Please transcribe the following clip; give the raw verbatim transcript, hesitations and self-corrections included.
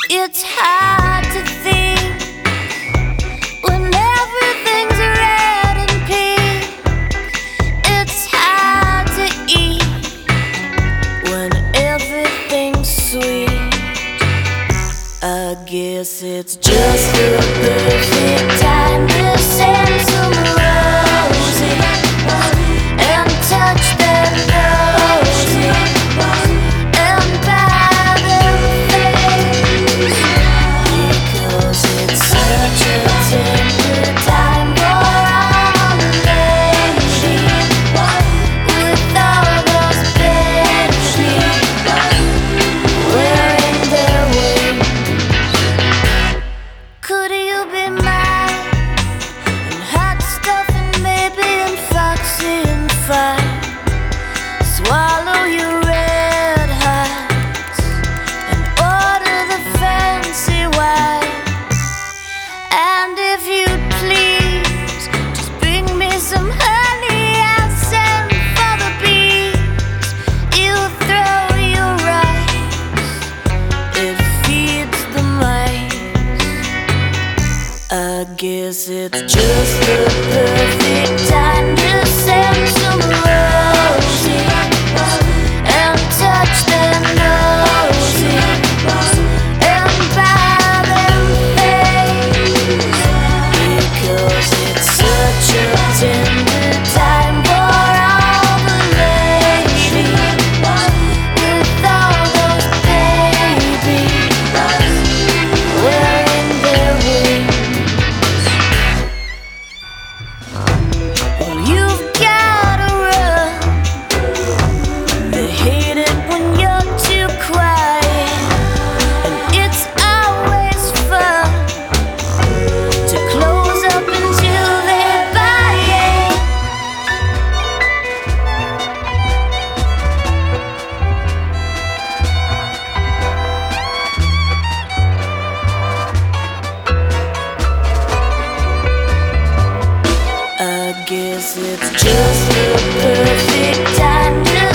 It's hard to think when everything's red and pink. It's hard to eat when everything's sweet. I guess it's just the perfect time to send some roses and touch their noses and buy them things, because it's such a tender time for our lady, with all those babies wearing their wings. Could you be mine and hot stuff and maybe and foxy and fine? Swallow your red hearts and order the fancy wine. And if you'd please, just bring me some honey. I'll send for the bees. You throw your rice, it feeds the mice. I guess it's just the perfect time to send some roses and touch their noses and buy them things, because it's such a tender time for all the ladies with all those babies wearing their wings. Well, you've gotta run. They hate it when you're too quiet, and it's always fun to close up until they buy it. I guess it's just the perfect time to